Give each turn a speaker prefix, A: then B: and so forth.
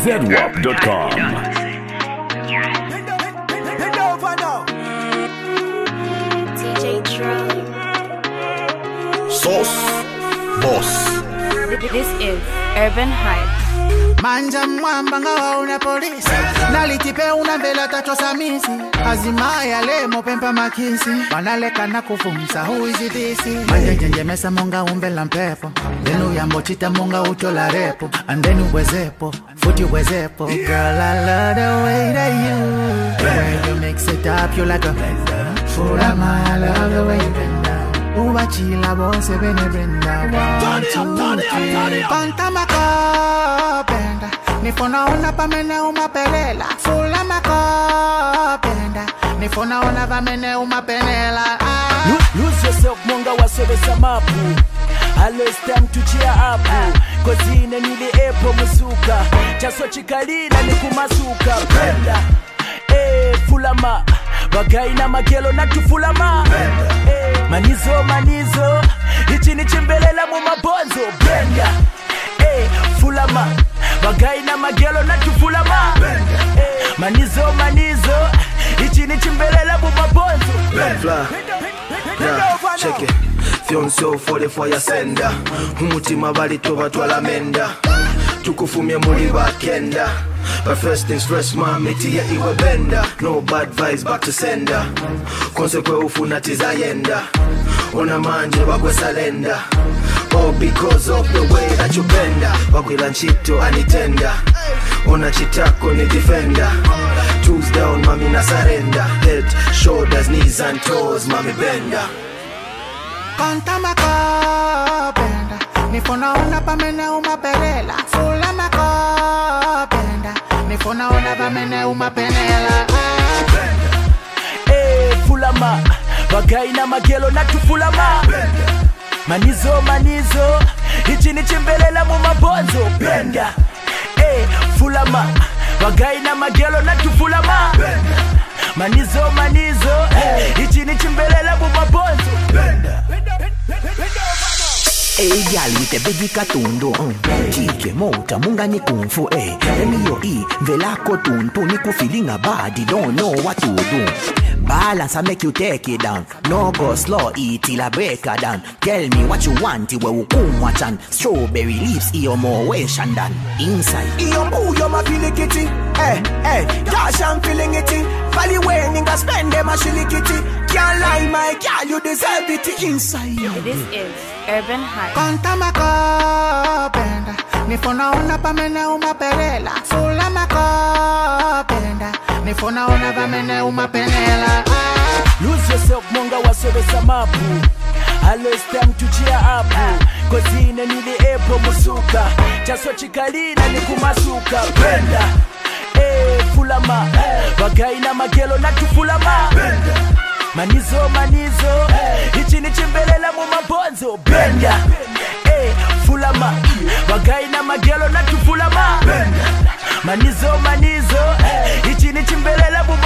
A: ZWAP.com.
B: Sauce Boss.
C: This is Urban Hype.
D: Manja mwamba ngawa una polisi Nalitipe una mbela tacho samisi Azimaya lemo pempa makisi Wanaleka na kufumsa who is this? Manja jenje mesa monga umbela mpepo Denu ya mochita monga uchola repo And then uwezepo, futi uwezepo Girl I love the way that you The way you mix it up you like a Full of my love the way you bend down Uwachila bonse bene brenda 1, 2, 3 Panta makopenda Nifona una pamene umapelela Fula makopenda Nifona una pamene umapenela
E: Lose yourself monga wasebesa mapu Always time to cheer up Kozine nili epo musuka Chaso chikalina ni kumasuka Brenda fulama Bagaina magelo na tufulama Manizo Ichini chimbelela mu mabonzo Brenda fulama Bagaina magelo na tufulama Manizo Ichini chimbelela mu mabonzo
B: Brenda yeah, check it Fionso fole fire sender Umutima bali toba twala menda Tukufumye muri bakenda But first things first, mamiti ya iwe benda No bad vibes, back to sender Konsekwe ufuna tizayenda Ona manje wakwe salenda All because of the way that you benda Wakwila nchito anitenda Ona chitako ni defender Tools down, mami na surrender Head, shoulders, knees and toes, mami benda
D: Kanta makopenda Nifona una pamene umapelela Fula makopenda Nifona una pamene umapenela
E: fulama Bagaina magelo na tufulama Manizo Ichini chimbelela mu mabonzo Brenda fulama Bagaina magelo na tufulama Manizo Ichini chimbelela mu mabonzo Brenda
F: Hey gal with a biggie katundo Chike mota munga ni kung fu Emiyo vela kotuntu ni ku feeling a body don't know what to do Balance and make you take it down No go slow eat till I break her down Tell me what you want where you come watch and Strawberry leaves iyo more wish and done Inside
E: iyo boo yo ma feeling kitty Gosh I'm feeling it Valley way nigga spend them a shilly kitty Can't lie my girl you deserve it inside
C: This is Urban Hype.
D: Kanta makopenda Nifona una pamene umapelela Fula makopenda Nifona una pamene umapenela
E: Lose yourself monga wasebesa mapu Always time to cheer up Kozine nili epo musuka Chaso chikalina ni kumasuka Brenda fulama Bagaina magelo na tufulama Manizo Ichini chimbelela mu mabonzo Brenda fulama Bagaina magelo na tufulama Manizo Ichini chimbelela mu